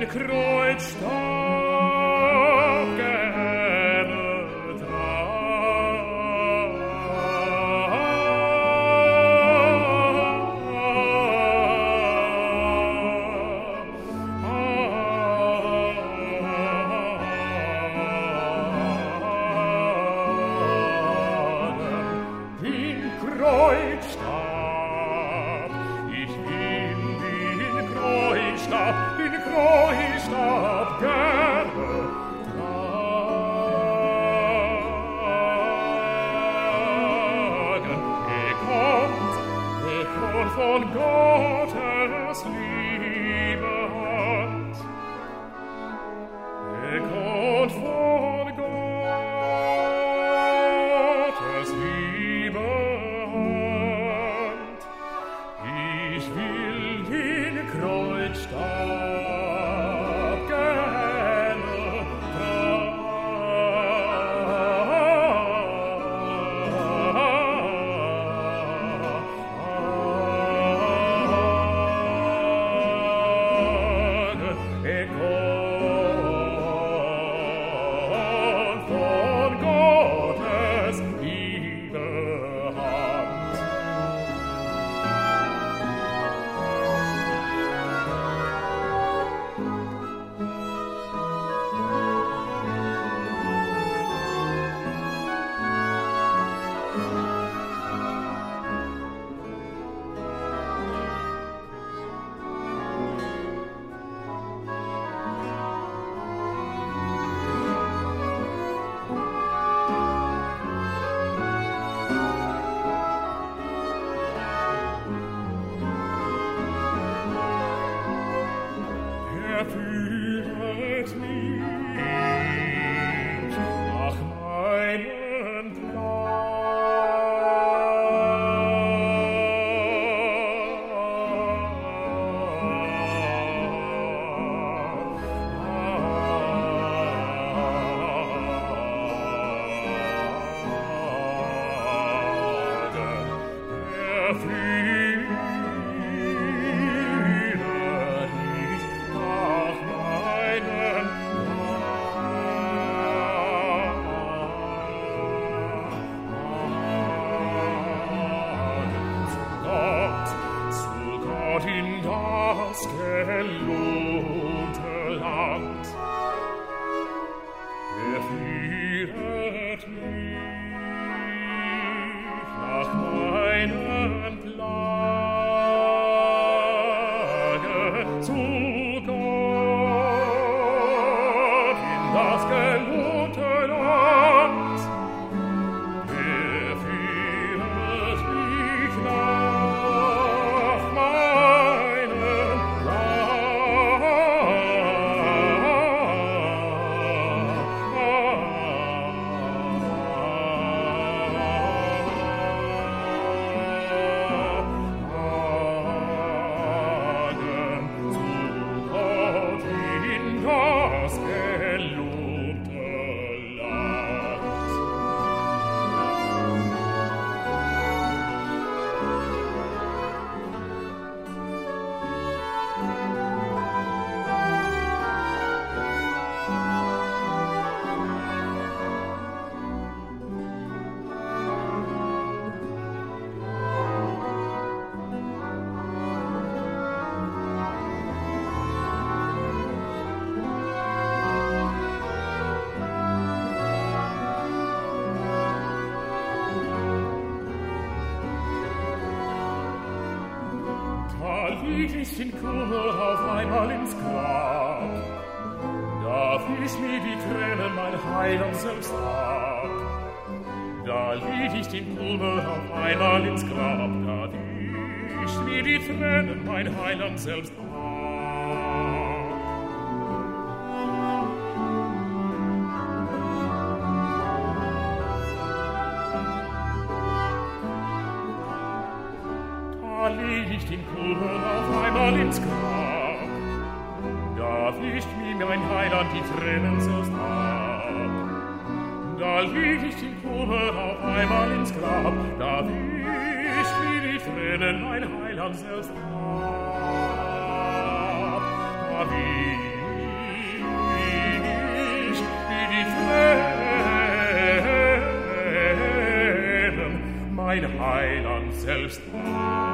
Ich in Kummer auf einmal ins Grab, da wies mir die Tränen mein Heiland selbst ab. Da lieg ich den Kummer auf einmal ins Grab, da wies mir die Tränen mein Heiland selbst ab. Da leg ich den Kummer auf einmal ins Grab, da wischt mir mein Heiland die Tränen selbst ab. Da leg ich den Kummer auf einmal ins Grab, da wischt mir die Tränen mein Heiland selbst ab. Da wischt mein Heiland selbst ab.